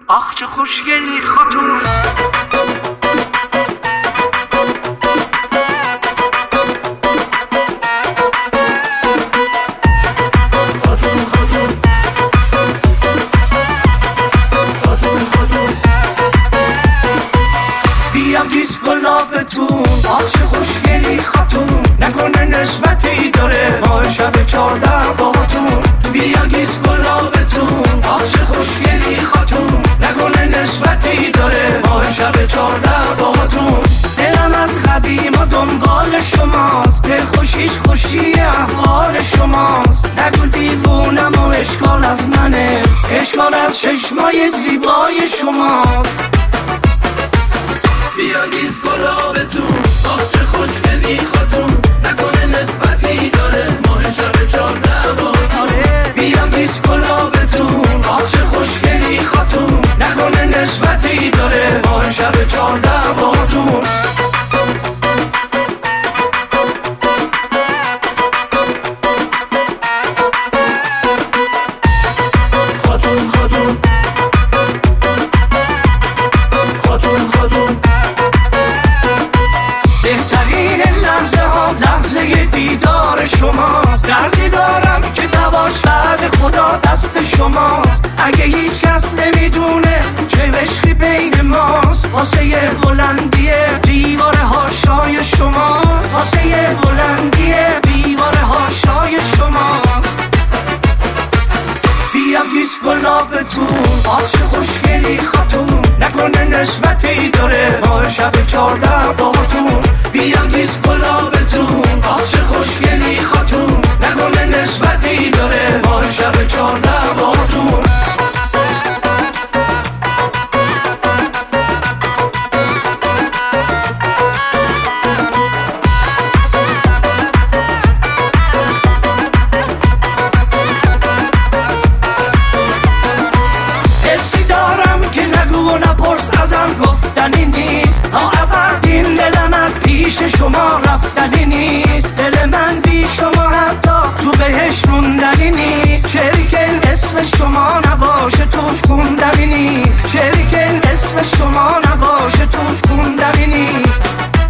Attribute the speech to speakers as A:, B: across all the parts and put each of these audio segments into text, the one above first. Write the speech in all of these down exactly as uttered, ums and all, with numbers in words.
A: آخ چه خوشگلی خاتون. گیس گلابتون آخ چه خوشگلی خاتون، نکنه نسبتی داره ماه شب چارده باهاتون. بیا گیس گلابتون آخ چه خوشگلی خاتون، نکنه نسبتی داره ماه شب چارده باهاتون. دلم از قدیم و دنبال شماست، دل خوشیش خوشی احوال شماست. نگو دیوونم و اشکال از منه، اشکال از چشمای زیبای شماست.
B: بیا گیس گلابتون آخ چه خوشگلی خاتون، نکنه نسبتی داره ماه شب چارده باهاتون.
A: بیا گیس گلابتون آخ چه خوشگلی خاتون، نکنه نسبتی داره ماه شب چارده باهاتون. خاتون خاتون خاتون خاتون، بهترین لحظه ها لحظه دیدار شماست. دردی دارم که دواش بعد خدا دست شماست. اگه هیچ کس نمیدونه چه عشقی بین ماست، واسه بلندی دیوار هاشای شماست، واسه بلندی دیوار هاشای شماست. بیا گیس گلابتون آخ چه خوشگلی خاتون، نکنه نسبتی داره ماه شب چارده باهاتون. بیا گیس گلابتون آخ چه خوشگلی خاتون، نکنه نسبتی داره ماه شب چارده باهاتون. گفتنی نیست تا ابد این دلم از پیش شما رفتنی نیست. دل من بی شما حتی تو بهش موندنی نیست. شریکن اسم شما نباشه توش خوندنی نیست. شریکن اسم شما نباشه توش خوندنی نیست.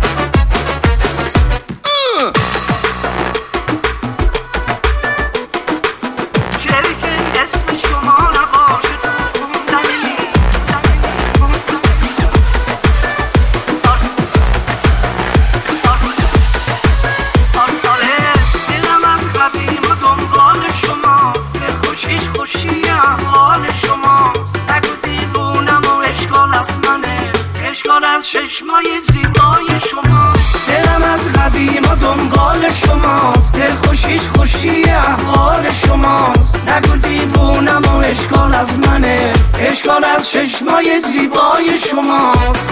A: چشمای زیبای شما، دلم از قدیم و دنبال شماست. دل خوشیش خوشی احوال شماست. نگو دیوونم و اشکال از منه، اشکال از چشمای زیبای شماست.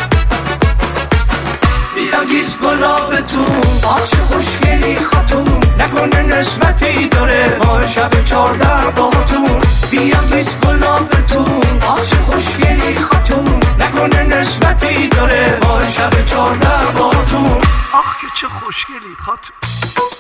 A: بیا گیس گلابتون آخ چه خوشگلی خاتون، نکنه نسبتی داره ماه شب چارده باهاتون. بیا گیس گلابتون آخ چه خوشگلی خاتون، نکنه نسبتی داره ماه شب چارده باهاتون. آخ که چه خوشگلی خاتون.